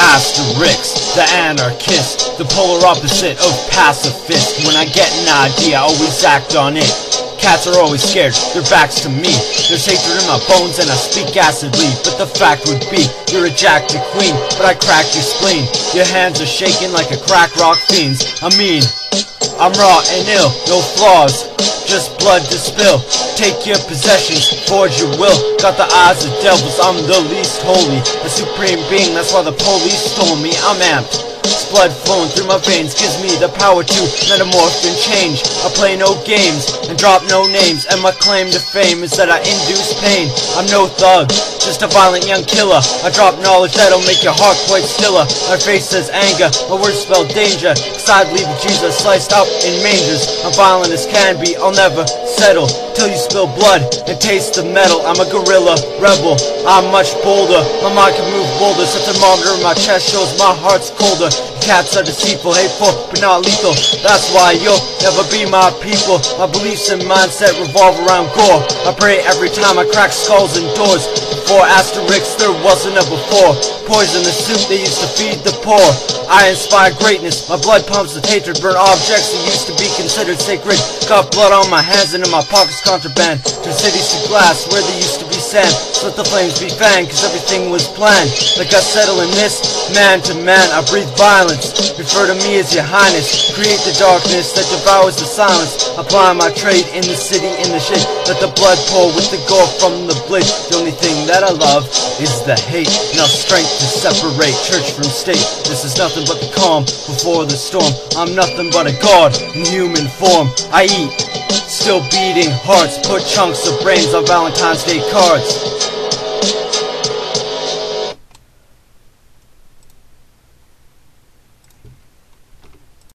Asterix, the anarchist, the polar opposite of pacifist. When I get an idea, I always act on it. Cats are always scared, their backs to me. There's hatred in my bones and I speak acidly. But the fact would be, you're a Jack the Queen, but I crack your spleen. Your hands are shaking like a crack rock fiend's. I mean, I'm raw and ill, no flaws, just blood to spill. Take your possessions, forge your will. Got the eyes of devils, I'm the least holy, a supreme being, that's why the police stole me. I'm amped, blood flowing through my veins gives me the power to metamorph and change. I play no games and drop no names, and my claim to fame is that I induce pain. I'm no thug, just a violent young killer. I drop knowledge that'll make your heart quite stiller. My face says anger, my words spell danger, cause I'd leave Jesus sliced up in mangers. I'm violent as can be, I'll never settle till you spill blood and taste the metal. I'm a guerrilla rebel, I'm much bolder, my mind can move boulders. Such a thermometer in my chest shows my heart's colder. Cats are deceitful, hateful, but not lethal. That's why you'll never be my people. My beliefs and mindset revolve around gore. I pray every time I crack skulls and doors. Before Asterix, there wasn't a before. Poison the soup they used to feed the poor. I inspire greatness, my blood pumps with hatred. Burn objects that used to be considered sacred. Got blood on my hands and in my pockets contraband. Turn cities to glass where there used to be sand. So let the flames be fanned, cause everything was planned. Like I settle in this, man to man, I breathe violence. Refer to me as your highness. Create the darkness that devours the silence. Apply my trade in the city, in the shade. Let the blood pour with the gore from the blade. The only thing that I love is the hate. Enough strength to separate church from state. This is nothing but the calm before the storm. I'm nothing but a god in human form. I eat still beating hearts, put chunks of brains on Valentine's Day cards.